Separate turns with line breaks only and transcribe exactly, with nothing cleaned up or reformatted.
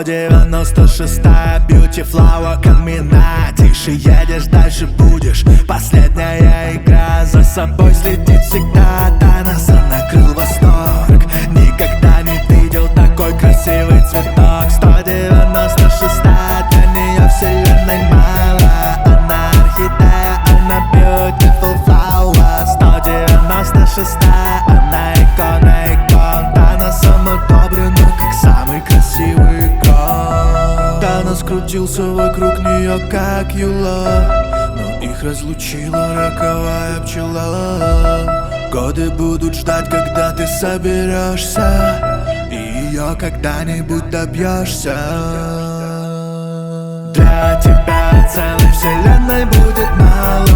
девяносто шестая Beauty Flower Камина. Тише едешь, дальше будешь. Последняя игра, за собой следит всегда. Таноса накрыл восторг. Никогда не видел такой красивый цветок. Сто девяносто шестая, для нее вселенной мало. Она орхидея, она beautiful flower. Сто девяносто шестая, она икона икон. Таноса мой добрый, но как самый красивый год. Танос крутился вокруг нее, как юла, но их разлучила роковая пчела. Годы будут ждать, когда ты соберешься, и ее когда-нибудь добьешься. Для тебя целой вселенной будет мало.